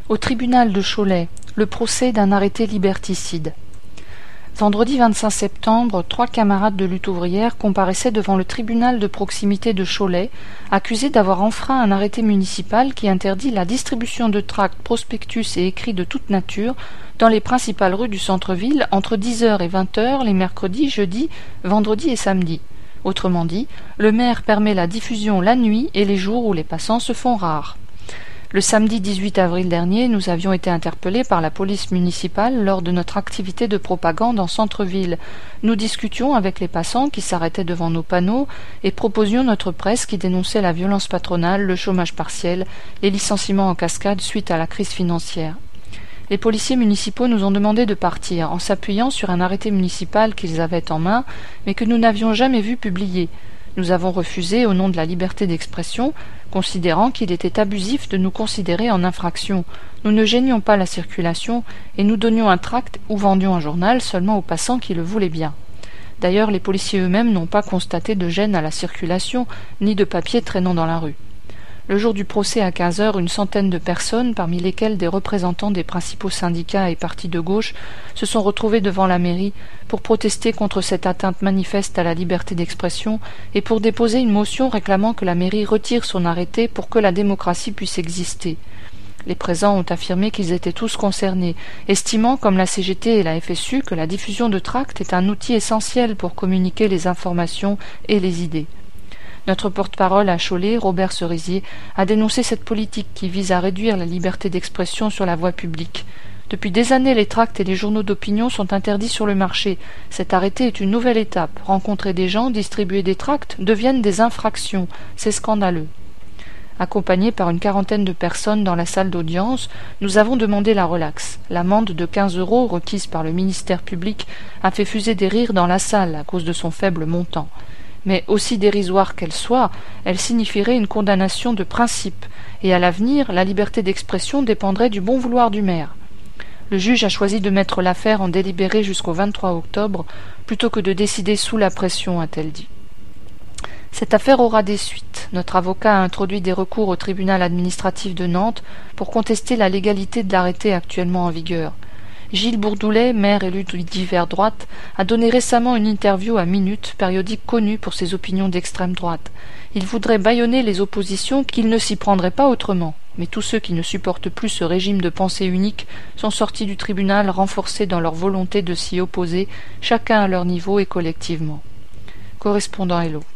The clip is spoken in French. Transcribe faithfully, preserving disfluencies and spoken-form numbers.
Au tribunal de Cholet, le procès d'un arrêté liberticide. Vendredi vingt-cinq septembre, trois camarades de lutte ouvrière comparaissaient devant le tribunal de proximité de Cholet, accusés d'avoir enfreint un arrêté municipal qui interdit la distribution de tracts, prospectus et écrits de toute nature dans les principales rues du centre-ville entre dix heures et vingt heures les mercredis, jeudis, vendredis et samedis. Autrement dit, le maire permet la diffusion la nuit et les jours où les passants se font rares. Le samedi dix-huit avril dernier, nous avions été interpellés par la police municipale lors de notre activité de propagande en centre-ville. Nous discutions avec les passants qui s'arrêtaient devant nos panneaux et proposions notre presse qui dénonçait la violence patronale, le chômage partiel, les licenciements en cascade suite à la crise financière. Les policiers municipaux nous ont demandé de partir en s'appuyant sur un arrêté municipal qu'ils avaient en main, mais que nous n'avions jamais vu publié. Nous avons refusé au nom de la liberté d'expression, considérant qu'il était abusif de nous considérer en infraction. Nous ne gênions pas la circulation et nous donnions un tract ou vendions un journal seulement aux passants qui le voulaient bien. D'ailleurs, les policiers eux-mêmes n'ont pas constaté de gêne à la circulation, ni de papier traînant dans la rue. Le jour du procès à quinze heures, une centaine de personnes, parmi lesquelles des représentants des principaux syndicats et partis de gauche, se sont retrouvés devant la mairie pour protester contre cette atteinte manifeste à la liberté d'expression et pour déposer une motion réclamant que la mairie retire son arrêté pour que la démocratie puisse exister. Les présents ont affirmé qu'ils étaient tous concernés, estimant, comme la C G T et la F S U, que la diffusion de tracts est un outil essentiel pour communiquer les informations et les idées. Notre porte-parole à Cholet, Robert Cerisier, a dénoncé cette politique qui vise à réduire la liberté d'expression sur la voie publique. Depuis des années, les tracts et les journaux d'opinion sont interdits sur le marché. Cet arrêté est une nouvelle étape. Rencontrer des gens, distribuer des tracts deviennent des infractions. C'est scandaleux. Accompagnés par une quarantaine de personnes dans la salle d'audience, nous avons demandé la relaxe. L'amende de quinze euros requise par le ministère public a fait fuser des rires dans la salle à cause de son faible montant. Mais aussi dérisoire qu'elle soit, elle signifierait une condamnation de principe, et à l'avenir, la liberté d'expression dépendrait du bon vouloir du maire. Le juge a choisi de mettre l'affaire en délibéré jusqu'au vingt-trois octobre, plutôt que de décider sous la pression, a-t-elle dit. Cette affaire aura des suites. Notre avocat a introduit des recours au tribunal administratif de Nantes pour contester la légalité de l'arrêté actuellement en vigueur. Gilles Bourdoulet, maire élu d'hiver droite, a donné récemment une interview à Minute, périodique connu pour ses opinions d'extrême droite. Il voudrait bâillonner les oppositions qu'il ne s'y prendrait pas autrement. Mais tous ceux qui ne supportent plus ce régime de pensée unique sont sortis du tribunal renforcés dans leur volonté de s'y opposer, chacun à leur niveau et collectivement. Correspondant Hello.